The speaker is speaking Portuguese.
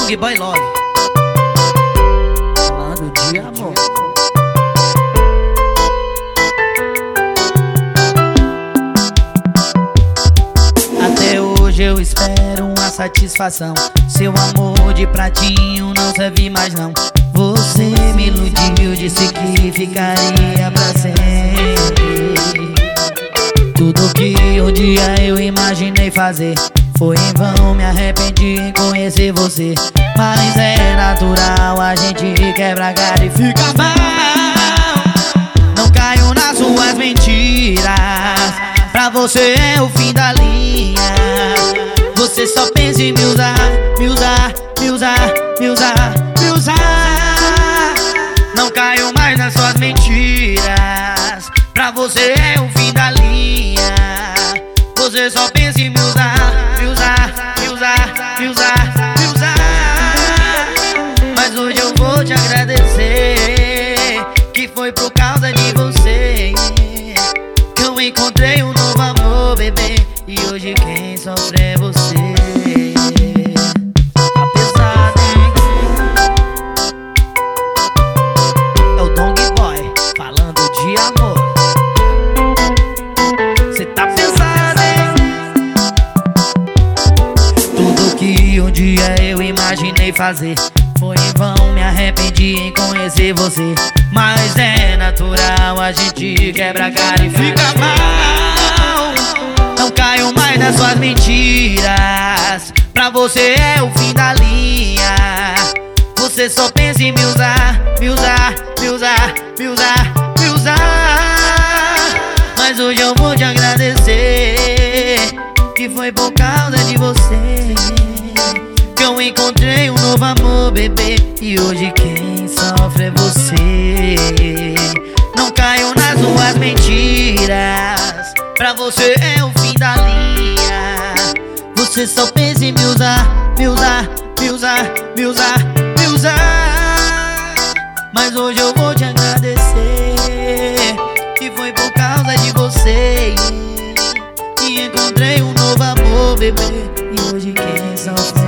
Dong Boy Love, falando de amor. Até hoje eu espero uma satisfação. Seu amor de pratinho não serve mais não. Você me iludiu, disse que ficaria pra sempre. Tudo que um dia eu imaginei fazer foi em vão, me arrependi em conhecer você. Mas é natural, a gente quebra a cara e fica mal. Não caio nas suas mentiras, pra você é o fim da linha. Você só pensa em me usar, me usar, me usar, me usar, me usar. Não caio mais nas suas mentiras, pra você é o fim da linha. Você só pensa em me usar, me usar, me usar, me usar, me usar. Mas hoje eu vou te agradecer, que foi por causa de você que eu encontrei um novo amor, bebê. E hoje quem sofre é você. Tá pesado, hein? É o Dong Boy, falando de amor. Cê tá pesado, hein? Tudo que um dia eu imaginei fazer foi em vão, me arrependi em conhecer você. Mas é natural, a gente quebra a cara e fica mal. Não caio mais nas suas mentiras, pra você é o fim da linha. Você só pensa em me usar, me usar, me usar, me usar, me usar. Mas hoje eu vou te agradecer, que foi por causa de você que eu encontrei um novo amor, bebê. E hoje quem sofre é você. Não caio nas suas mentiras, pra você é o fim da linha. Você só pensa em me usar, me usar, me usar, me usar, me usar. Mas hoje eu vou te agradecer, que foi por causa de você que encontrei um novo amor, bebê. E hoje quem sofre